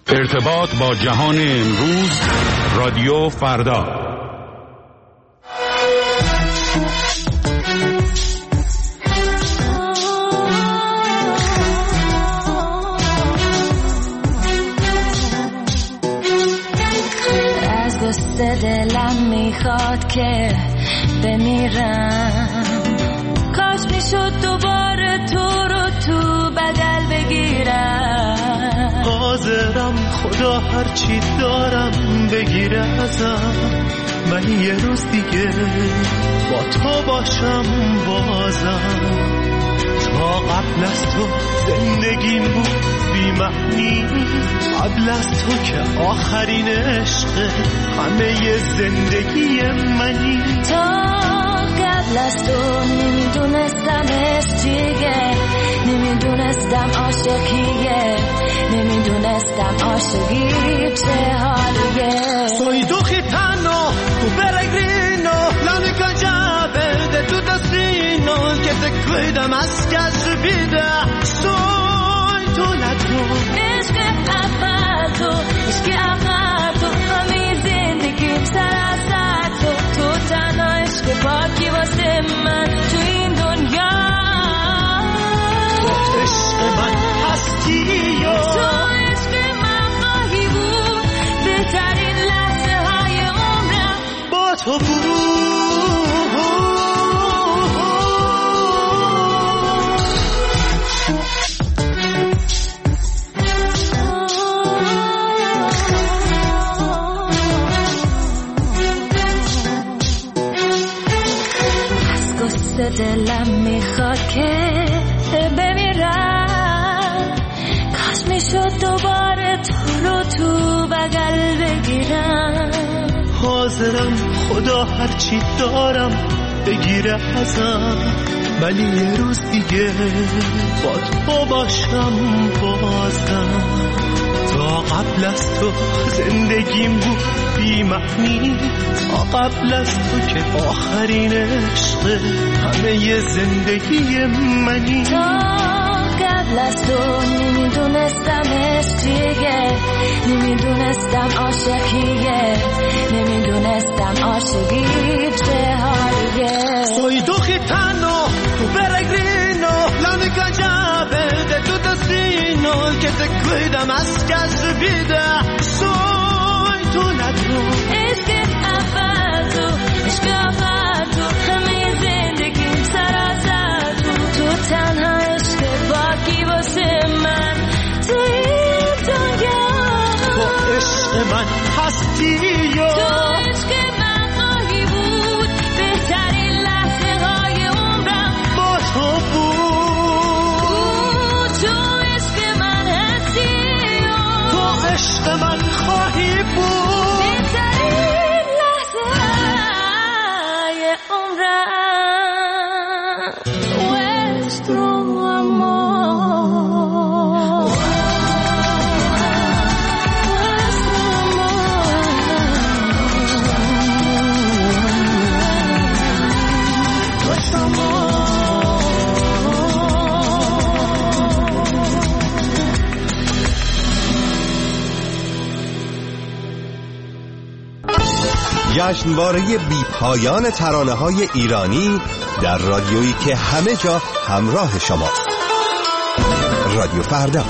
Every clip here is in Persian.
ارتباط با جهان امروز، رادیو فردا. از قصه دلم میخواد که بمیرم، کاش میشد دوباره تو رو تو بغل بگیرم. حاضرم خدا هرچی دارم بگیره ازم، من یه روز دیگه با تو باشم بازم. تا قبل از تو زندگیم بود بی معنی، قبل از تو که آخرین عشق همه زندگی منی. تا قبل از تو نمیدونستم عشق چیه، نمیدونستم عاشقیه، نمیدونستم عاشقی چه حالیه. Soy tu gitano, tu peregrino, la única llave de tu destino, que te cuida más que a su vida. Soy tu ladrón. عشق اول تو، عشق اول تو، همه زندگیم سر از تو. تو تنها عشق پاکی واسه من تو این دنیا. تو عشق من هستی یا تو عشق من خواهی بود، بهترین لحظه های عمرم با تو بود. دلم میخواد که بمیرم، کاش میشد دوباره تو رو تو بغل بگیرم. حاضرم خدا هرچی دارم بگیره ازم، ولی یه روز دیگه با تو باشم بازم. تا قبل از تو زندگیم بود بی معنی، تا قبل از تو که آخرین عشق همه زندگی منی. تا قبل از تو نمیدونستم عشق چیه، نمیدونستم عاشقیه، نمیدونستم عاشقی چه حالیه. Soy tu gitano, tu peregrino, la única llave de tu destino, que te cuida más que a su vida. Soy tu ladrón. عشق اول تو، عشق اول تو، همه زندگیم سر از تو. تو تنها عشق باقی واسه من تو این دنیا. تو عشق من هستی یا تو عشق من خواهی بود، بهترین لحظه های عمرم با تو بود. تو عشق من هستی یا تو عشق من خواهی بود، بهترین لحظه های عمرم. Nuestro amor, nuestro amor. جشنواره بی پایان ترانه‌های ایرانی در رادیویی که همه جا همراه شماست. رادیو فردا.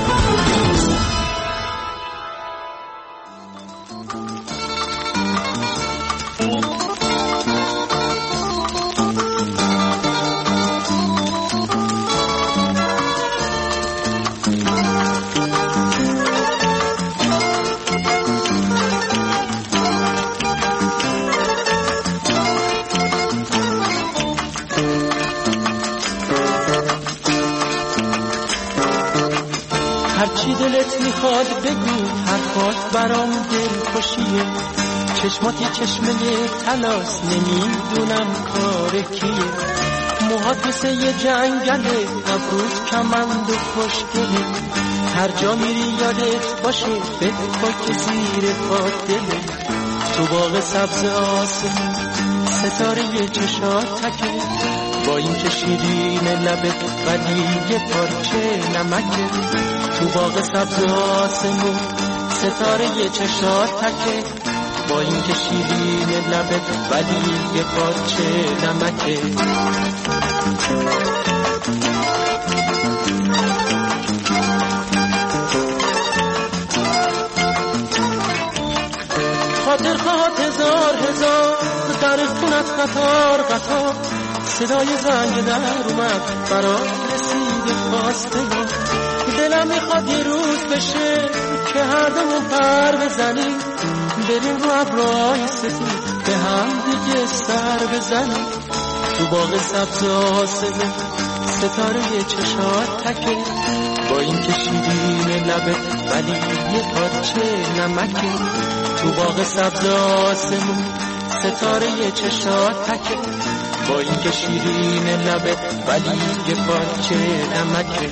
هرچی دلت میخواد بگو، حرفات برام دلخوشیه. چشماتی چشمه تلاس، نمیدونم کار کیه. موهات مثل یه جنگله، ابروت کمند و خوشگله. هر جا میری یادت باشه، بکن که زیر پات دله. تو باغ سبز آسمون، ستاره چشات تکه. با این که شیرین لبت ولی یه پارچه نمکه. تو باغ سبز آسمون، ستاره چشات تکه، با این که شیرین لبت ولی یه پارچه نمکه. خاطر خواهد هزار هزار در خونت قطار قطار، صدای زنگ در اومد برای رسید خواستگار. دلم میخواد یه روز بشه که هر دومون پر بزنیم، بریم رو ابرهای سفید به هم دیگه سر بزنیم. تو باغ سبز آسمون ستاره چشات تکه، با این که شیرین لبه ولی یه پارچه نمکه. تو باغ سبز آسمون ستاره چشات تکه، با این که شیرین لبه ولی یه پارچه نمکه.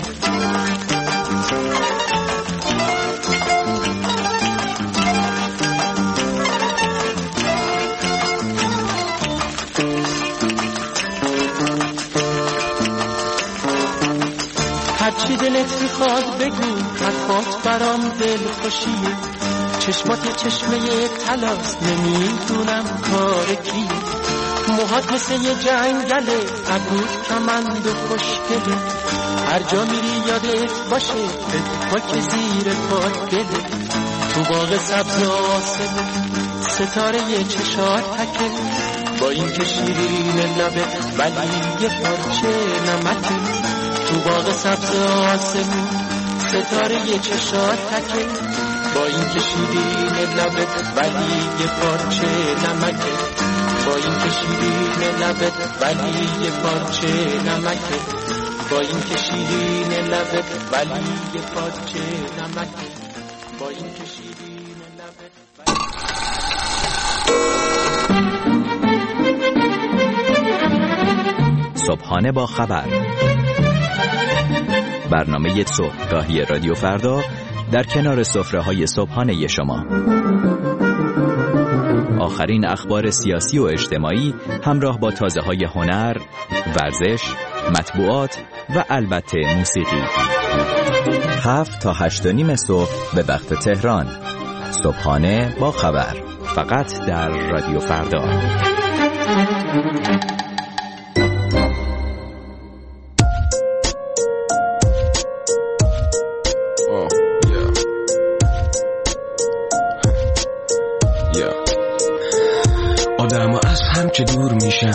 هرچی دلت میخواد بگو، حرفات برام دل خوشیه. چشمات چشمه طلاست، نمیدونم کار کیه. موهات مثل یه جنگله، ابروت کمند و خوشگله. هر جا میری یادت باشه خاک زیر پات گله. تو باغ سبز آسمون ستاره چشات تکه، با این که شیرین لبه ولی یه پارچه نمکه. تو باغ سبز آسمون ستاره چشات تکه، با این که شیرین لبه ولی یه پارچه نمکه. با این که شیرین لبه ولی یه پارچه نمکه. با این که شیرین لبه ولی یه پارچه نمکه. با این که شیرین لبه صبحانه با خبر، برنامه صبحگاهی رادیو فردا در کنار سفره‌های صبحانه شما. آخرین اخبار سیاسی و اجتماعی همراه با تازه‌های هنر، ورزش، مطبوعات و البته موسیقی. 7 تا 8:30 صبح به وقت تهران. صبحانه با خبر، فقط در رادیو فردا. آدم از هم که دور میشن،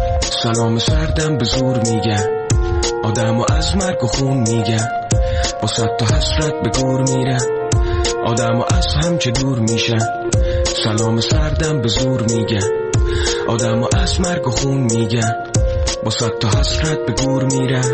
سلام سردم به زور میگن. آدم از مرگ و خون میگن، با 100 تا حسرت به گور میرن. آدم از هم که دور میشن، سلام سردم به زور میگن. آدم از مرگ و خون میگن، با 100 تا حسرت به گور میرن.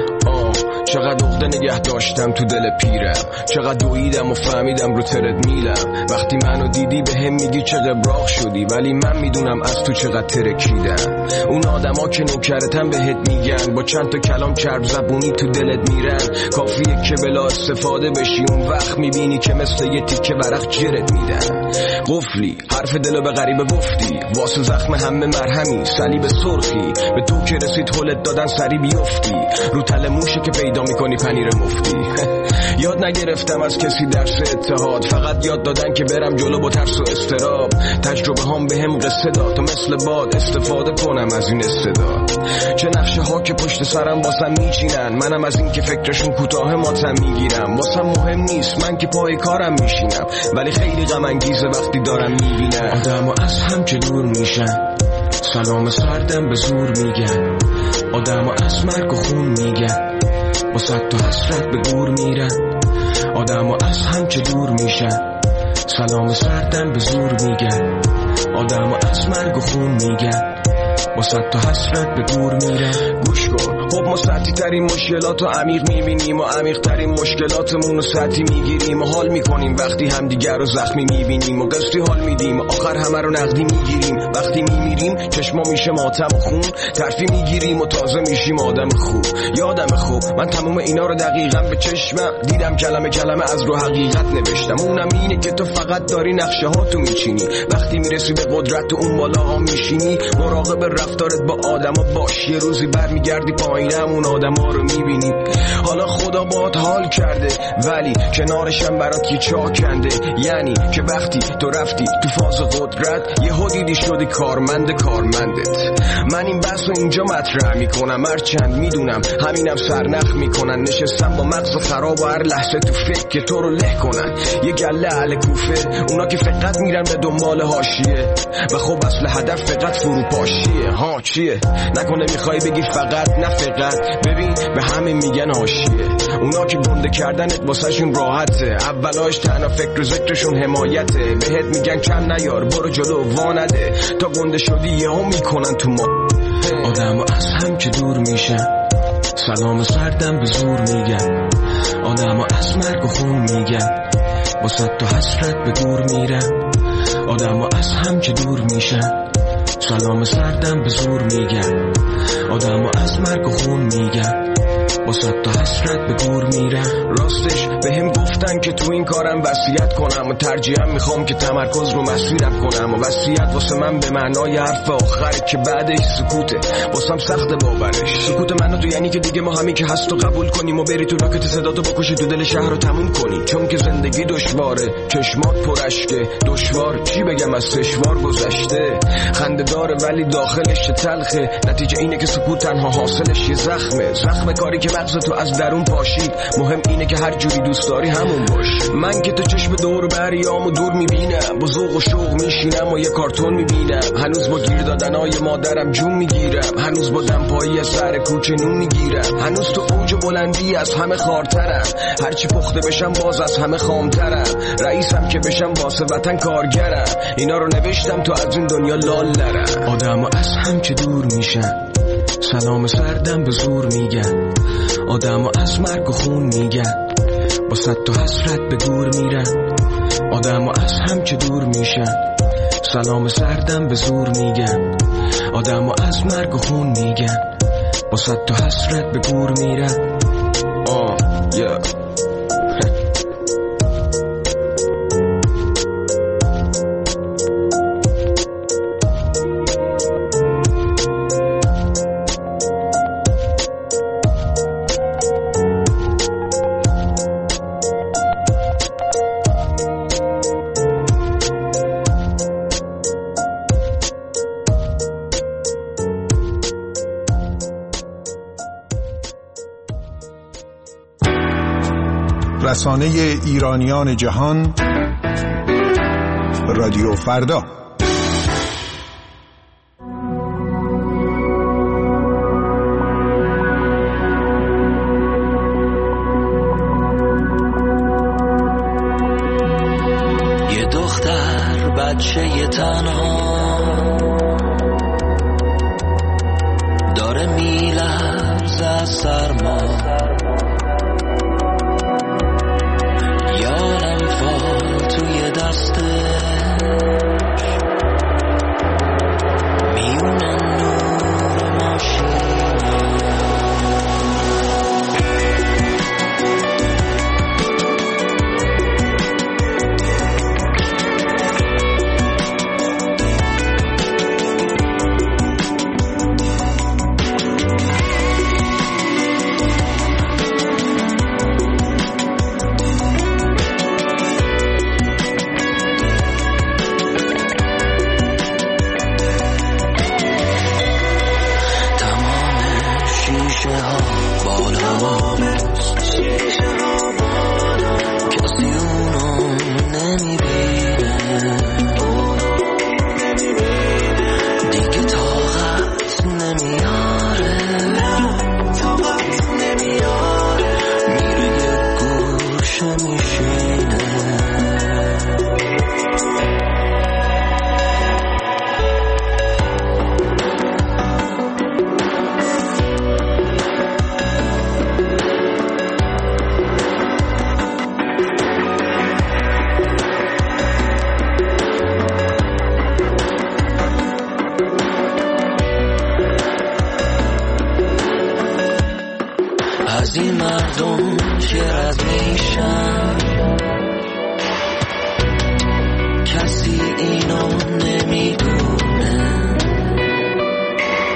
چقدر عقده نگه داشتم تو دل پیرم، چقدر دویدم و فهمیدم رو ترد میلم. وقتی منو دیدی به هم میگی چه قبراق شدی، ولی من میدونم از تو چقدر ترکیدم. اون آدما که نوکرتن بهت میگن، با چند تا کلام چرب زبونی تو دلت میرن. کافیه که بلا استفاده بشی، اون وقت میبینی که مثل یه تیکه ورق جرت میدن. قفلی حرف دلو به غریبه گفتی، واسه زخم همه مرهمی صلیب سرخی. به تو که رسید هلت دادن سری بیفتی، رو تله موشه که پیدا میکنی پنیر مفتی. یاد نگرفتم از کسی درس اتحاد، فقط یاد دادن که برم جلو با ترس و استراب. تجربه هم به هم قصه داد و مثل باد استفاده کنم از این استعداد. چه نقشه ها که پشت سرم واسم میچینن، منم از این که فکرشون کوتاه ماتم میگیرم. واسم مهم نیست من که پای کارم میشینم، ولی خیلی غم انگیزه وقتی دارم میبینم. آدم از هم که دور میشن، سلام سردم به زور میگن. آدم از مرگ و خون میگن، با 100 تا حسرت به گور میرن. آدم از هم که دور میشن، سلام سردم به زور میگن. آدم از مرگ و خون میگن، با 100 تا حسرت به گور میرن. گوش کن، خب ما سطحی ترین مشکلات رو عمیق میبینیم و عمیق ترین مشکلاتمون رو سطحی میگیریم و حال میکنیم وقتی همدیگر رو زخمی میبینیم و قسطی حال میدیم و آخر همه رو نقدی میگیریم. وقتی میمیریم چشما میشه ماتم و خون، ترفی میگیریم و تازه میشیم آدم خوب. یادم خوب من تموم اینا رو دقیقاً به چشمم دیدم، کلمه کلمه از رو حقیقت نوشتم. اونم اینه که تو فقط داری نقشه ها تو میچینی، وقتی میرسی به قدرت اون بالا ها میشینی. مراقب رفتارت با آدما باش، یه روزی برمیگردی پایینم اون آدما رو میبینی. حالا خدا باهات حال کرده ولی کنارشم برات یه چا کنده، یعنی که وقتی تو رفتی تو فاز قدرت یه دیدی شدی کارمندت. من این بحث رو اینجا مطرح میکنم، هرچند میدونم همینم سرنخ میکنن، نشستم با مغز خراب و هر لحظه تو فکر که تو رو له کنن. یه گله اهل کوفه، اونا که فقط میرن به دنبال حاشیه و خب اصل هدف فقط فروپاشیه. ها چیه؟ نکنه میخوای بگی فقط؟ نه فقط، ببین به همه میگن حاشیه. اونا که گنده کردنت واسهشون راحته، اولاش تنها فکر و ذکرشون حمایته. بهت میگن کم نیار، برو جلو وانده، تا گنده شدی یهو میکنن تو ما. آدم‌ها از هم که دور میشن، سلام سردم به زور میگن. آدم‌ها از مرگ و خون میگن، با صد تا حسرت به گور میرن. آدم‌ها از هم که دور میشن، سلام سردم به زور میگن. آدم‌ها از مرگ و خون میگن، با صد تا حسرت به گور میرن. راستش به هم گفتن که تو این کارم وصیت کنم و ترجیحاً میخوام که تمرکز رو مسیرم کنم. و وصیت واسه من به معنای حرف آخر که بعدش سکوته، واسم سخت باورش. سکوت منو تو یعنی که دیگه ما همین که هست و قبول کنیم و بری تو راکت صداتو بکشی تو دل شهر رو تموم کنی. چون که زندگی دشواره، چشمات پرشکه، دشوار چی بگم از سشوار گذشته. خنده داره ولی داخلش تلخه، نتیجه اینه که سکوت تنها حاصلش یه زخم کاری که مغز تو از درون پاشید. مهم اینه که هر جوری دوست داری همون باش. من که تو چشم دور بریامو دور میبینم، با ذوق و شوق میشینم و یه کارتون میبینم. هنوز با گیر دادنای مادرم جون میگیرم، هنوز با دمپایی از سر کوچه نون میگیرم. هنوز تو اوج بلندی از همه خارترم، هرچی پخته بشم باز از همه خامترم. رئیسم که بشم واسه وطن کارگرم، اینا رو نوشتم تو از این دنیا لال نرم. آدم‌ها از هم که دور میشن، سلام سردم به زور میگن. آدم‌ها از مرگ و خون میگن، با صد تا حسرت به گور میرن. آدم‌ها از هم که دور میشن، سلام سردم به زور میگن. آدم‌ها از مرگ و خون میگن، با صد تا حسرت به گور میرن. رسانه ایرانیان جهان، رادیو فردا. یه دختر بچه تنها داره میلرزه از سرما، توی دستش میونه نور ماشین. از این مردم چه رد میشن، کسی اینو نمیدونه.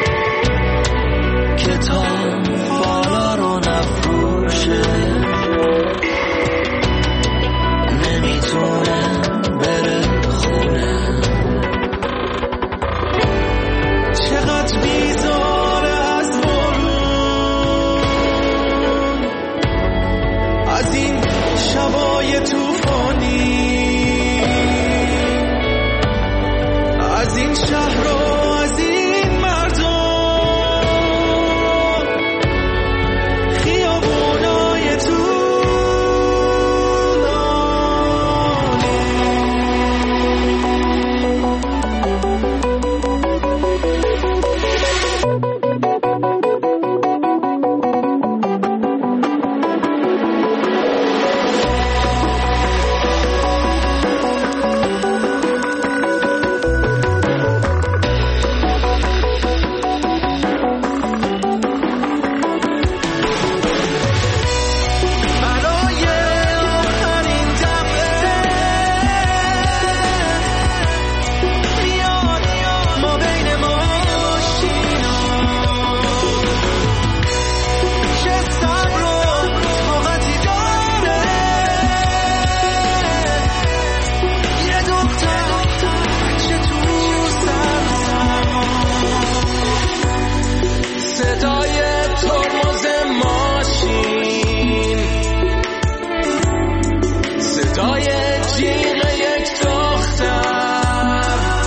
جیغ یک دختر،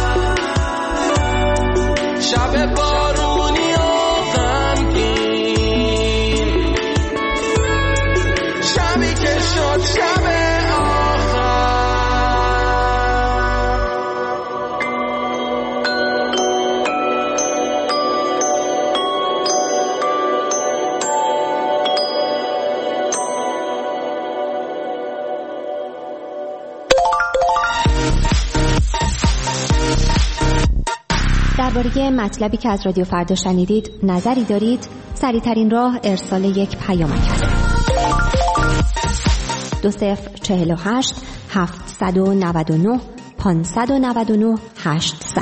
شب بارونی و غمگین، شبی که شد شب درباره مطلبی که از رادیو فردا شنیدید نظری دارید؟ سریع‌ترین راه ارسال یک پیامک است. 2048 799 599 800.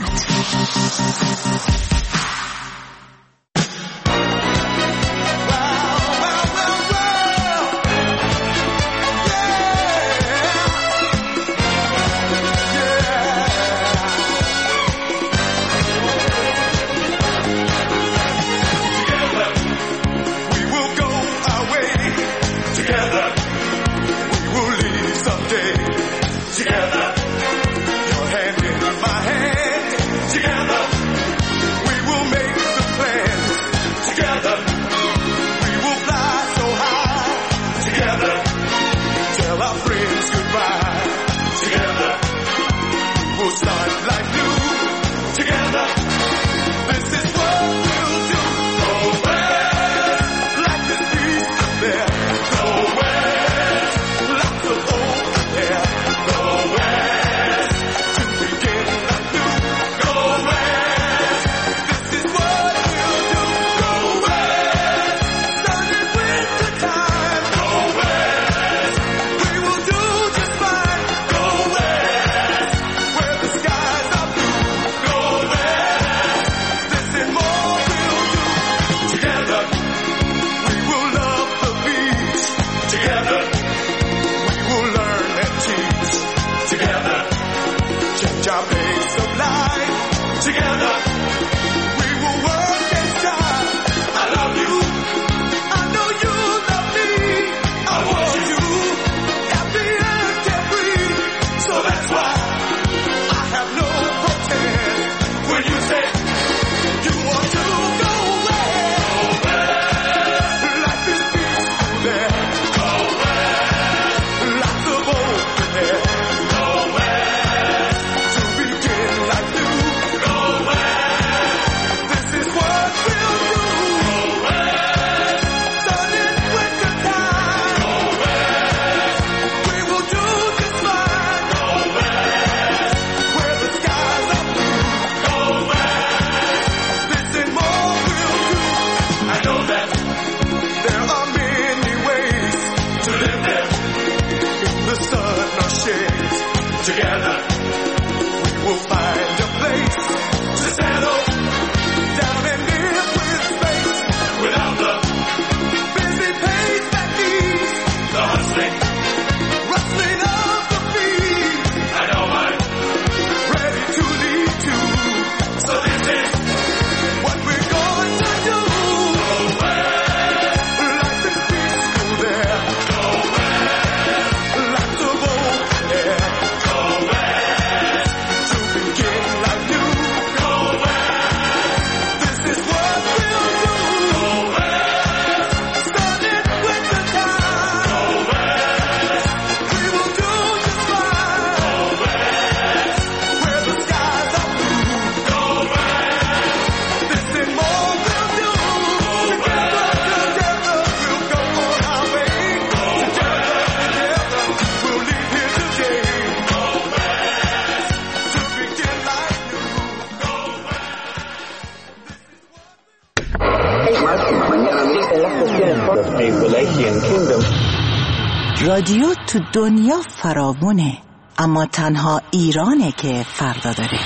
رادیو تو دنیا فراوونه، اما تنها ایرانه که فردا داره.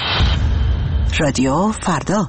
رادیو فردا.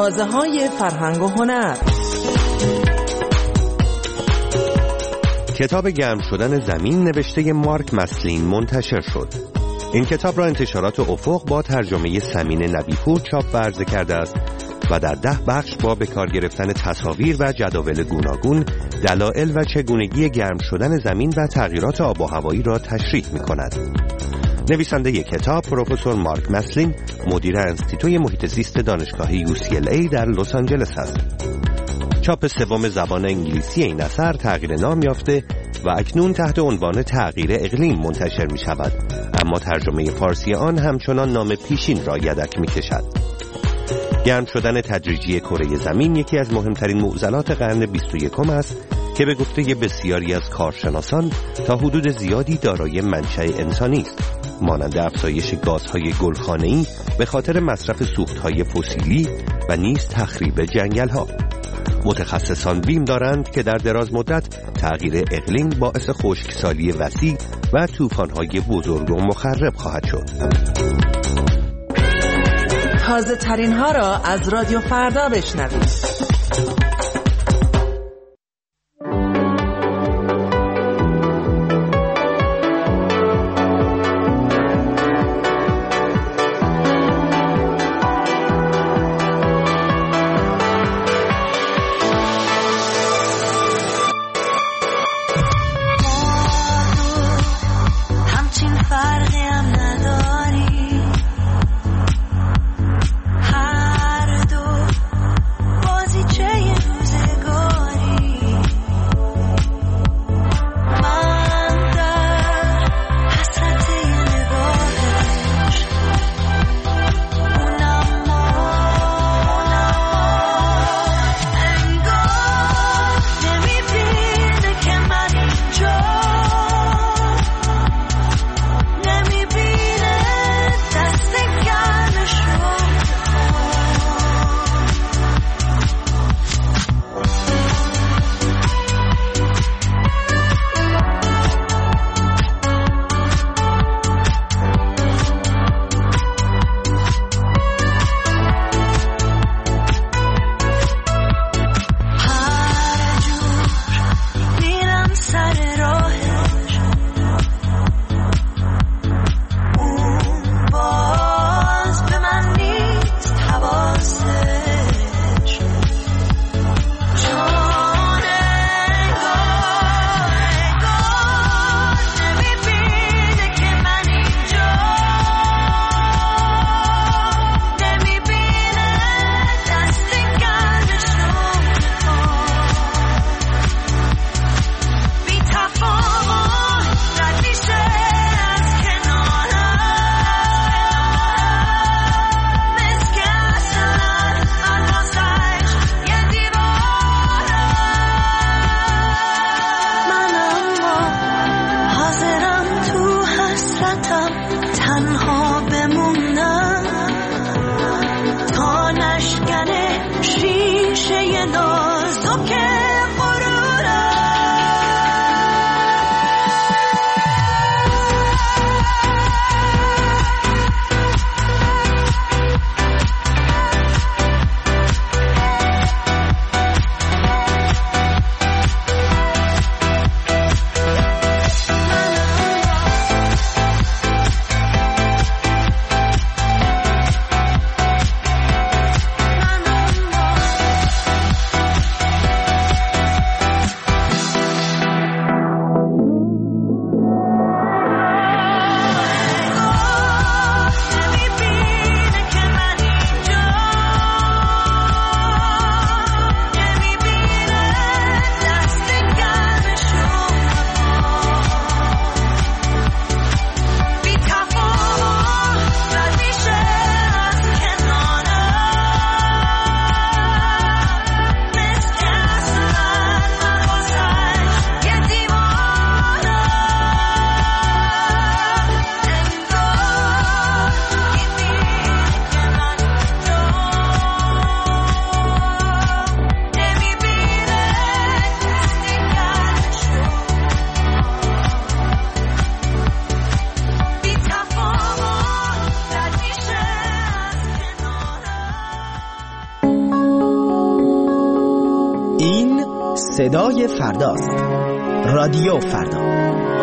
تازه‌های فرهنگ و هنر. کتاب گرم شدن زمین نوشته مارک مسلین منتشر شد. این کتاب را انتشارات افق با ترجمه سمین نبی‌پور چاپ و عرضه کرده است و در 10 بخش با به کار گرفتن تصاویر و جداول گوناگون دلایل و چگونگی گرم شدن زمین و تغییرات آب و هوایی را تشریح می‌کند. نویسنده کتاب پروفسور مارک مسلین مدیر انستیتوی محیط زیست دانشگاه UCLA در لس آنجلس است. چاپ سوم زبان انگلیسی این اثر تغییر نام یافته و اکنون تحت عنوان تغییر اقلیم منتشر می شود، اما ترجمه فارسی آن همچنان نام پیشین را یدک می کشد. گرم شدن تدریجی کره زمین یکی از مهمترین معضلات قرن 21 است که به گفته بسیاری از کارشناسان تا حدود زیادی دارای منشأ انسانی است، مانند افزایش گازهای گلخانه‌ای به خاطر مصرف سوختهای فسیلی و نیز تخریب جنگل‌ها. متخصصان بیم دارند که در دراز مدت تغییر اقلیم باعث خشکسالی وسیع و طوفان‌های بزرگ و مخرب خواهد شد. تازه ترین ها را از رادیو فردا بشنوید. هر دو بازی صدای فرداست. رادیو فردا.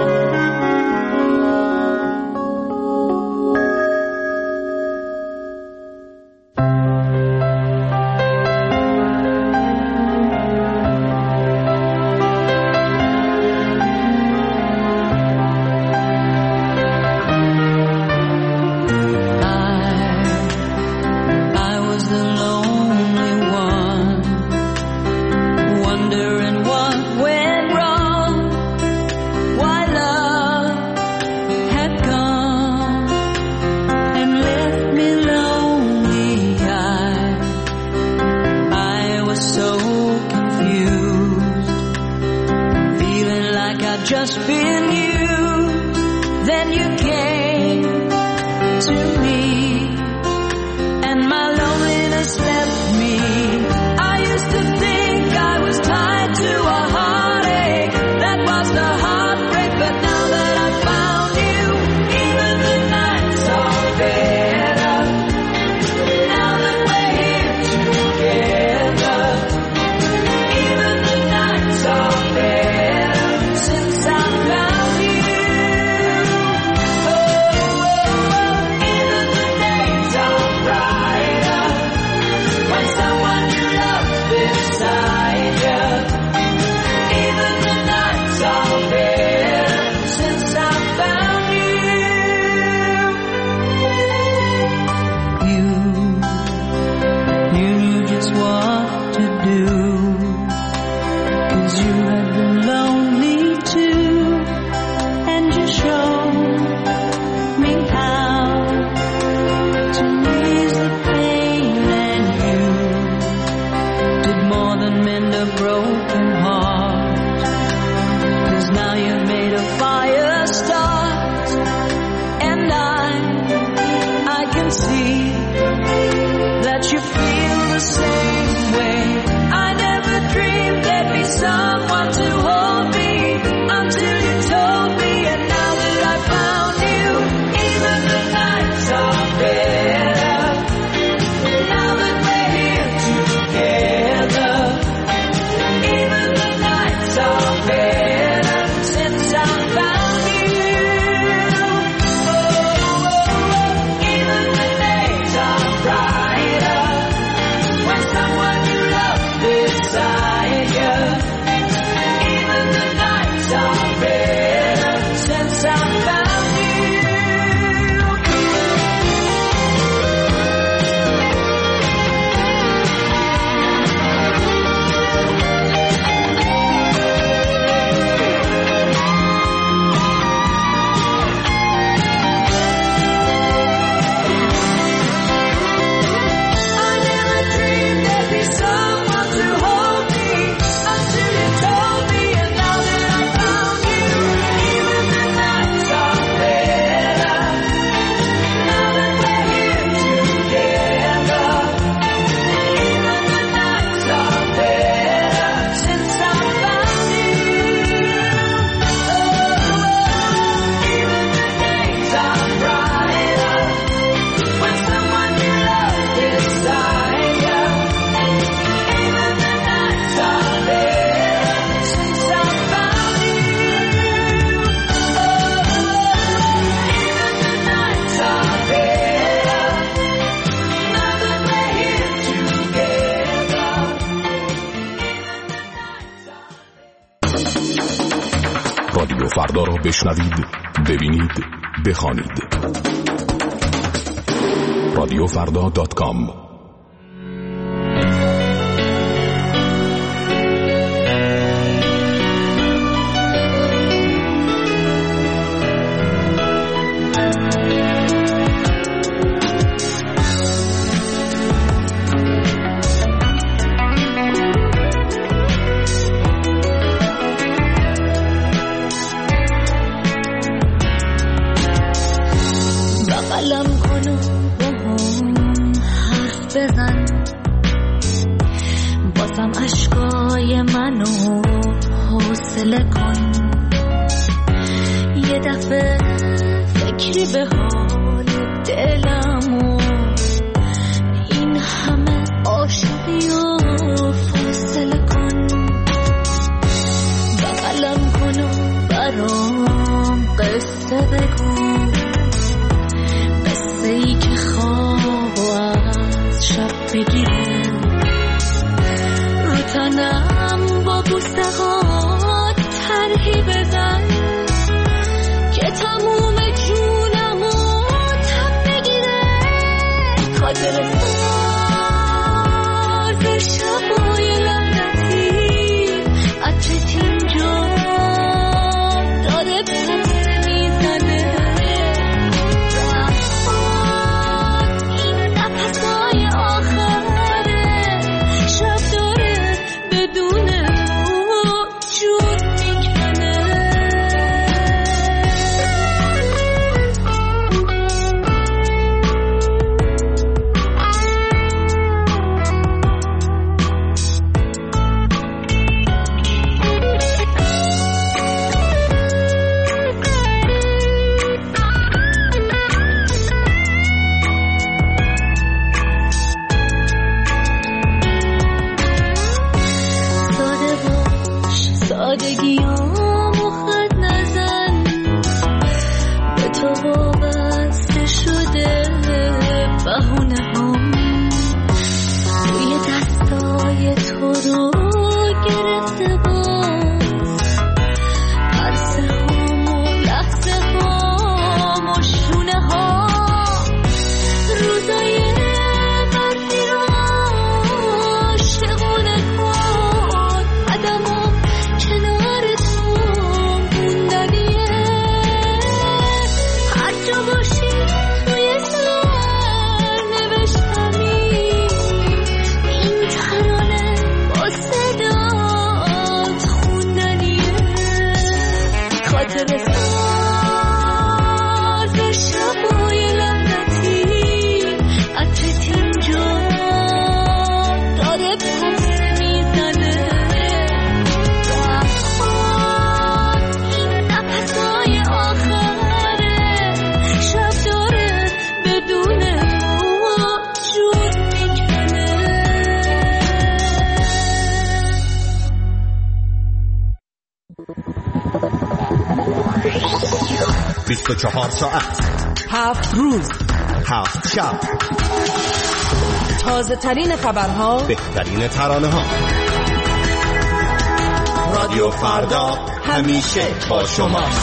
رادیو فردا را بشنوید، ببینید، بخوانید. رادیوفردا.com. برام قصه بگو، قصه ای که خواب و از شب بگیره، رو تنم با بوسه ها طرحی بزن که تموم جونمو تب بگیره. خاطر ساز شبای لعنتی عطرت اینجا داره پس میزنه، این نفسای آخره شب داره بدونه جون میکنه. سادگیامو خط نزن، به تو وابسته شده بهونه هم، روی دستای تو رو گرفته باز، پرسه هم و لحظه هم و شونه ها، روزای مردی رو عاشقونه کن، عدم کنار تو موندنیه، هر جا باشی توی سر نوشتمی این ترانه با صدات خوندنیه. خاطر ساز شبای لعنتی عطرت اینجا داره پس میزنه، نفسای آخره شب داره بدونه جون میکنه. 24 ساعت 7 روز 7 شب، تازه ترین خبرها، بهترین ترانه ها. رادیو فردا همیشه با شماست.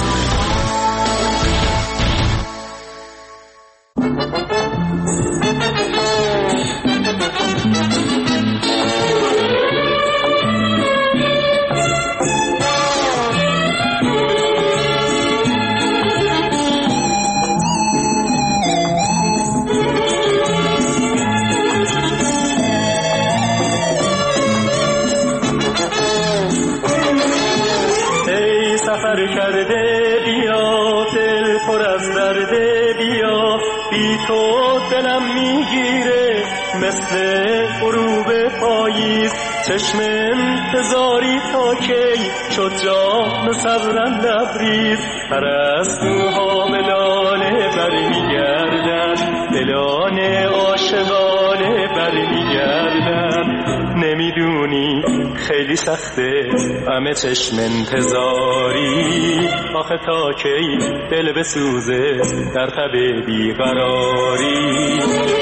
سفر کرده بیا، دل پر از درده بیا، بی تو دلم میگیره مثل غروب پاییز، چشم انتظاری تا کی شد جام صبرم لبریز، پرستوها ملانه برمیگردن، دلان عاشقانه برمیگردن، نمیدونی خیلی سخته همه چشم انتظاری، آخه تا کی دل بسوزه در تب بیقراری.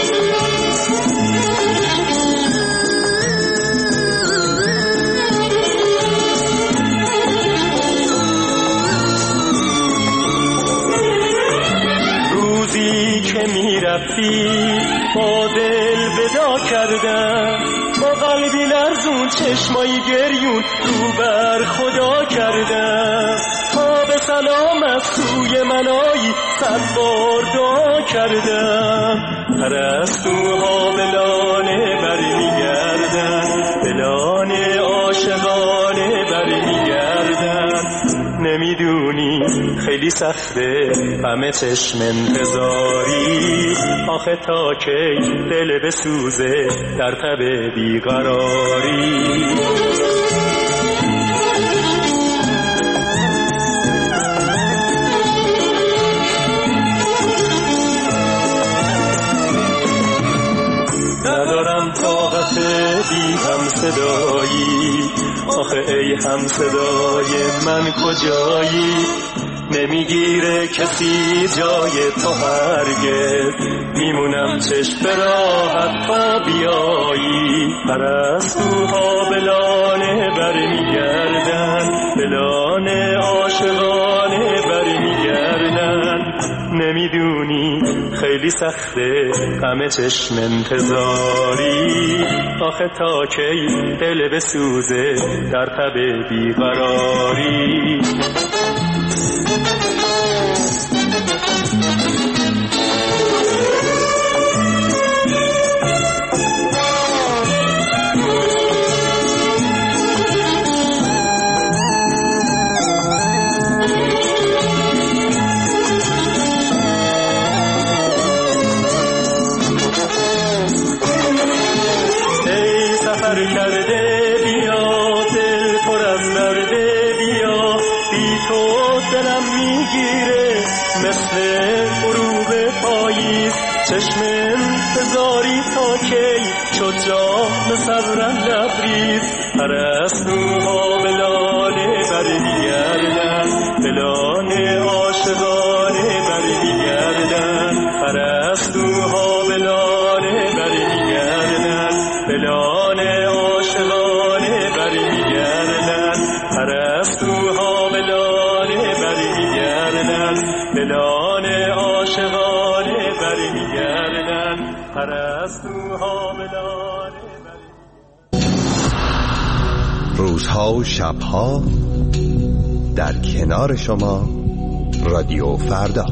روزی که میرفتی با دل ودا کردم، با قلبی لرزون چشمایی گریون رو بر خدا کردم، تا به سلام از سوی منایی 100 بار دعا کردم، پرستوها ملانه برمیگردن، دلان عاشقانه برمیگردن، نمیدونی خیلی سخته همه چشم انتظاری، آخه تا کی دل بسوزه در تب بیقراری. ندارم طاقت بی هم صدایی، آخه ای هم صدای من کجایی، نمیگیره کسی جای تو هرگز، میمونم چشم به راحت تا بیایی. پرستوها به لانه برمیگردن، به لانه عاشقانه برمیگردن. نمیدونی خیلی سخته همه چشم انتظاری، آخه تا کی دل بسوزه در تب بیقراری. کرده بیا دل پر از مرده بیا، بی تو دلم میگیره مثل غروب پاییز. چشم انتظاری تا کی شد جام صبرم لبریز. پرستوها به لانه برمیگردن، به لانه عاشقانه برمیگردن. پرستوها به لانه برمیگردن، به لانه عاشقانه برمیگردن. پرستوها به لانه برمیگردن، به لانه عاشقانه برمیگردن. پرستوها به لانه روزها و شبها در کنار شما رادیو فردا.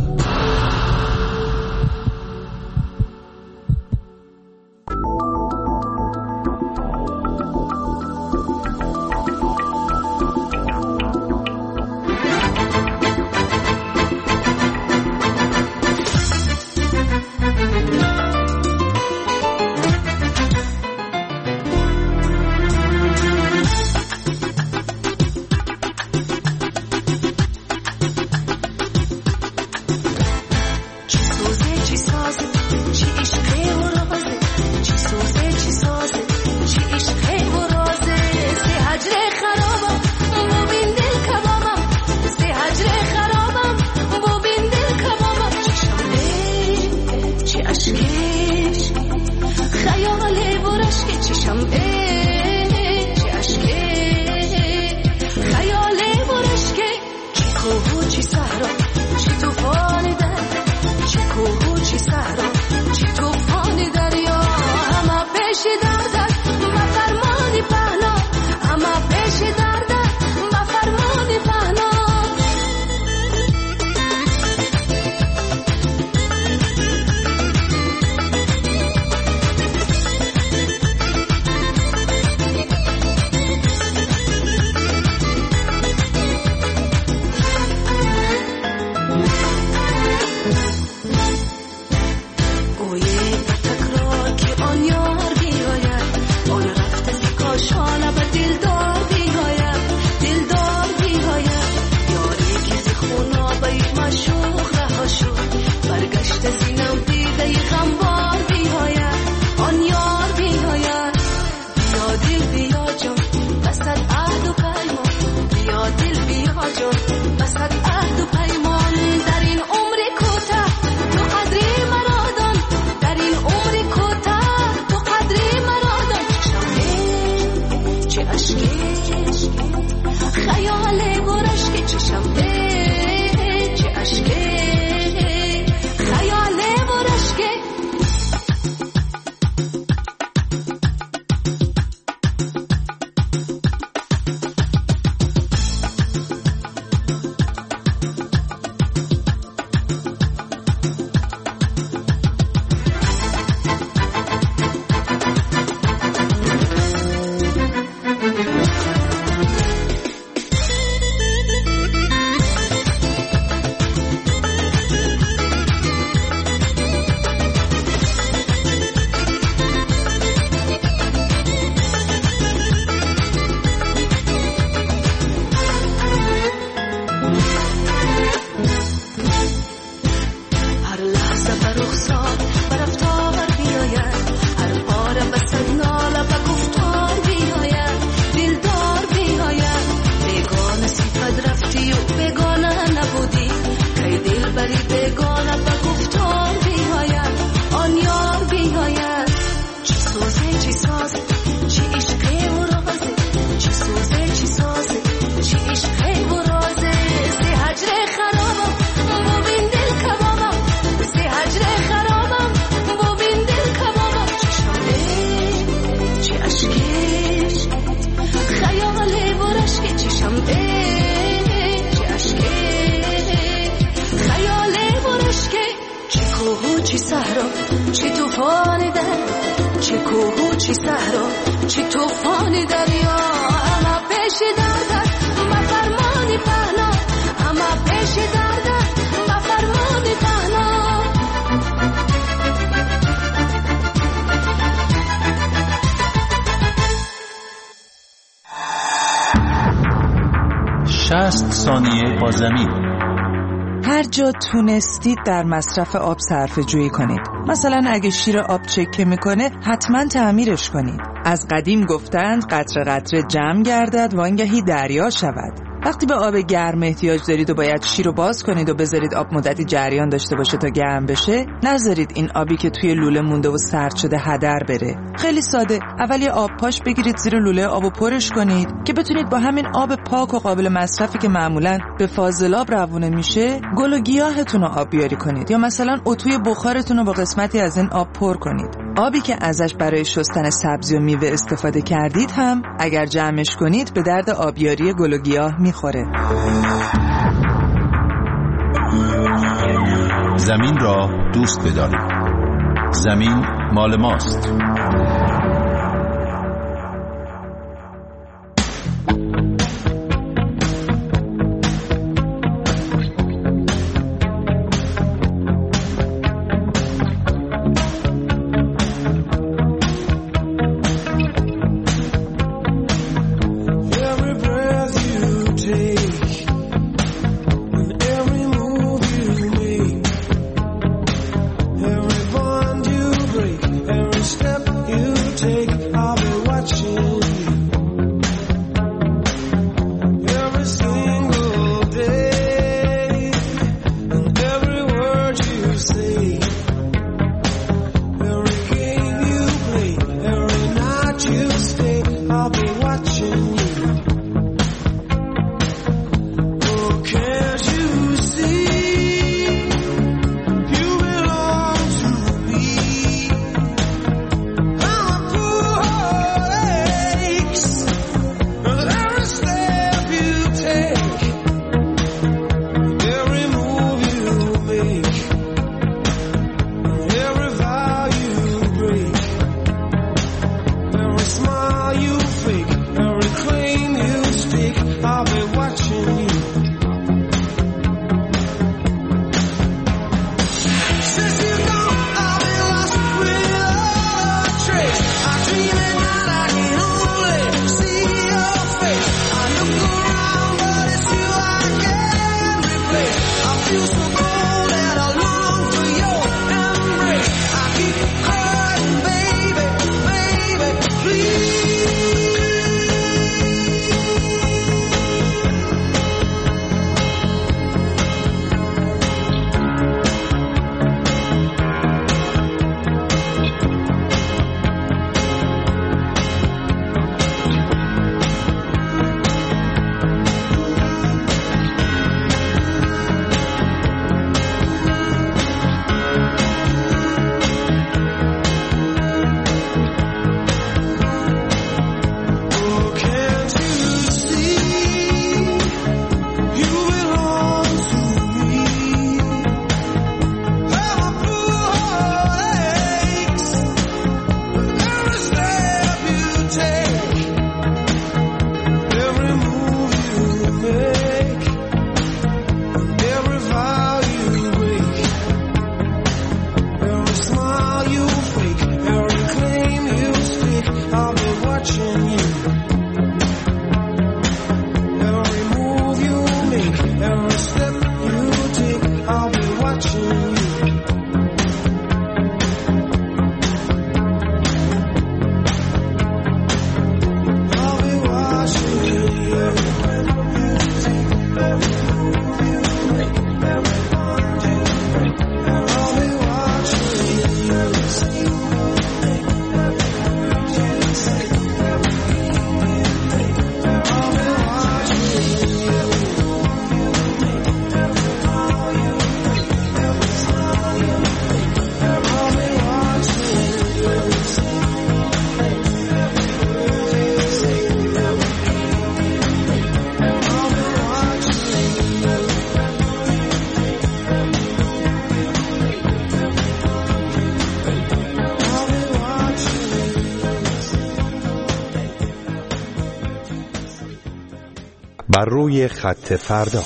کوه و چی صحرا چی طوفانی در چه کوه و چی صحرا چی طوفانی دریا اما پیش دردت ما فرمانی پهنا اما پیش دردت ما فرمانی پهنا شصت ثانیه با زمین. هر جا تونستید در مصرف آب صرفه جویی کنید. مثلا اگه شیر آب چکه میکنه حتما تعمیرش کنید. از قدیم گفتند قطره قطره جمع گردد وانگهی دریا شود. وقتی به آب گرم احتیاج دارید و باید شیر رو باز کنید و بذارید آب مدتی جریان داشته باشه تا گرم بشه، نذارید این آبی که توی لوله مونده و سرد شده هدر بره. خیلی ساده، اول یه آب پاش بگیرید زیر لوله آبو پرش کنید که بتونید با همین آب پاک و قابل مصرفی که معمولاً به فاضلاب روونه میشه، گل و گیاهتون رو آبیاری کنید یا مثلا اتوی بخارتون رو با قسمتی از این آب پر کنید. آبی که ازش برای شستن سبزی و میوه استفاده کردید هم اگر جمعش کنید به درد آبیاری گل و گیاه میخوره. زمین را دوست بدارید. زمین مال ماست. بر روی خط فردا.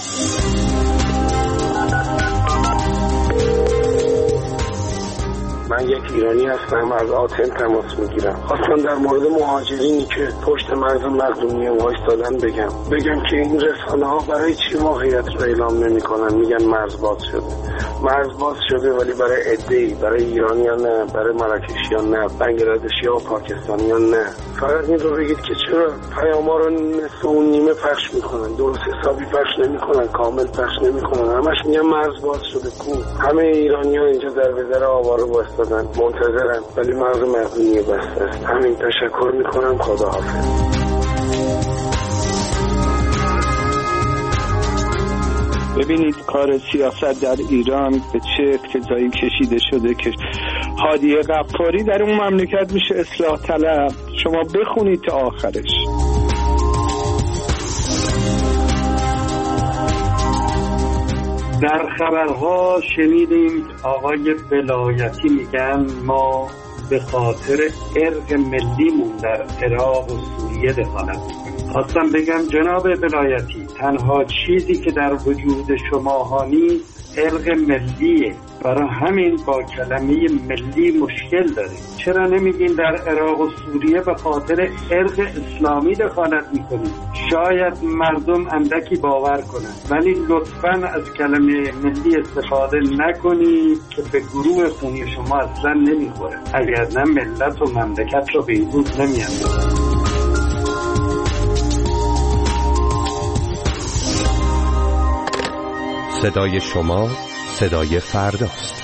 من یک ایرانی هستم، از آتن تماس میگیرم. خواستم در مورد مهاجرینی که پشت مرز مقدونیه وایستادن بگم که این رسانه ها برای چی واقعیت رو اعلام نمیکنن؟ میگن مرز باز شده. مرز باز شده ولی برای عده‌ای، برای ایرانیان نه، برای مراکشیان نه، بنگلادشی‌ها و پاکستانیان نه. فقط این رو بگید که چرا پیام‌ها رو نصف و نیمه پخش میکنن، درست حسابی پخش نمیکنن، کامل پخش نمیکنن. همش میگن مرز باز شده. کو همه ایرانی‌ها اینجا در وزیر آواره وایستادن منتظرن ولی مرز مقدونیه بسته است. همین، تشکر میکنم. خداحافظ. ببینید کار سیاست در ایران به چه اقتضایی کشیده شده که هادی غفاری در اون مملکت میشه اصلاح طلب. شما بخونید تا آخرش. در خبرها شنیدیم آقای ولایتی میگن ما به خاطر ارق ملیمون در عراق و سوریه دخالت میکنیم. خواستم بگم جناب ولایتی تنها چیزی که در وجود شما نیست ارق ملیه، برای همین با کلمه ملی مشکل داریم. چرا نمیگین در عراق و سوریه به خاطر ارق اسلامی دخالت میکنیم؟ شاید مردم اندکی باور کنند، ولی لطفاً از کلمه ملی استفاده نکنید که به گروه خونی شما اصلا نمیخوره. اگر نه ملت و مملکت رو به این روز نمیاندازه. صدای شما صدای فرداست.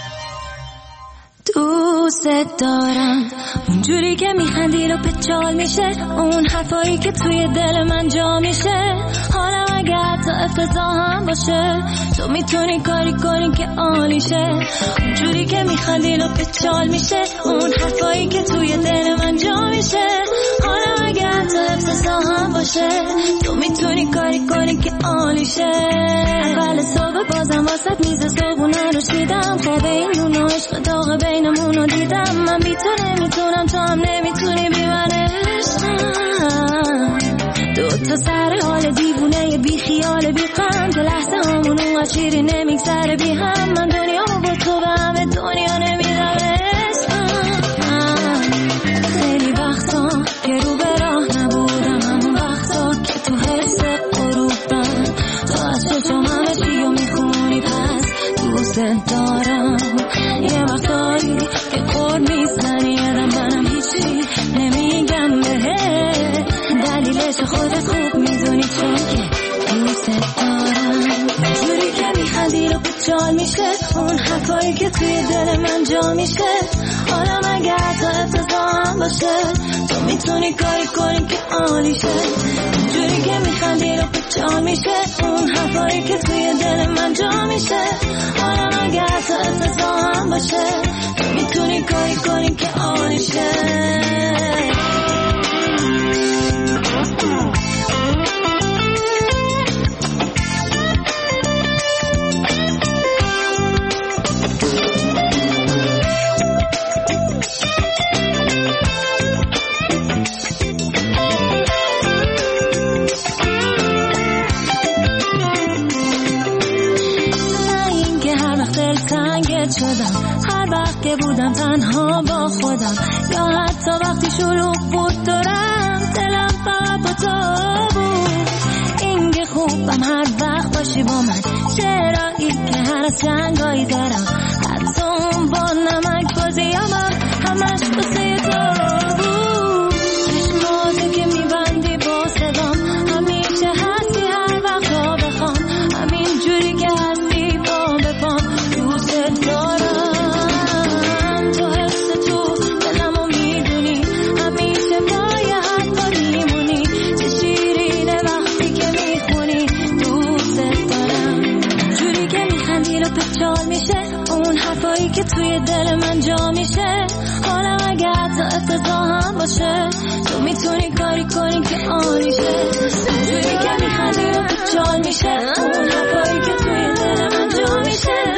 دوست دارم اونجوری که میخندی رو پچال میشه، اون حرفایی که توی دل من جا میشه. حالا اگر تا افتضاح هم باشه تو میتونی کاری کنی که عالیشه. اونجوری که میخندی رو پچال میشه، اون حرفایی که توی دل من جا میشه. حالا اگر تا افتضاح هم باشه تو میتونی کاری کنی که عالیشه. اول صبح بازم واسط میز صبحونه رو شیدم، خواب این نون و عشق داغ بینمون رو دیدم. من بی تو نمیتونم، تو هم نمیتونی بی من عشقم. دوتا سر حال دیوونه بی خیال بی غم، تو لحظه همون اون شیری نمیگذره بی هم. من دنیا با تو به همه دنیا نمیدم عشقم. خیلی وقتا که رو به راه نبودم، همون وقتا که تو حس غروبم تو از چشم همه چی رو میخونی، پس دوست دارم. یه وقتایی که خورد میزنی یادم منم هیچی نمیگم بهت، دلیلش خودت خوب میدونی چون که دوست دارم. اونجوری که میخندی رو بچال میشه، اون حرفایی که توی دل من جا میشه. حالا مگر تا افتضاح هم باشه تو میتونی کاری کنی که عالیشه. اونجوری که میخندی رو بچال میشه، اون حرفایی که توی دل من جا میشه. حالا مگر تا افتضاح هم باشه تو میتونی کاری کنی که عالیشه. هر وقت که بودم تنها با خودم، یا حتی وقتی شروع بود دارم دلم فقط با تو بود. این که خوبم هر وقت باشی با من، چرایی که هر از جنگایی دارم، حتی اون با نمک بازیامم همش بسه تو بود. چشماتو که میبندی با صدام همیشه هستی، هر وقت را بخوام همین جوری که هستی با بپام. دوست دارم تو حس تو دلمو میدونی، همیشه پای حرفا میمونی. چه شیرینه وقتی که میخونی. دوست دارم جوری که میخندی رو پچال میشه، اون حرفایی که توی دل من جا میشه. حالا اگر تا افتضاح هم باشه تو میتونی کاری کنی که عالیشه. جوری که میخندی رو پچال میشه، اون حرفایی که توی دل من جا میشه.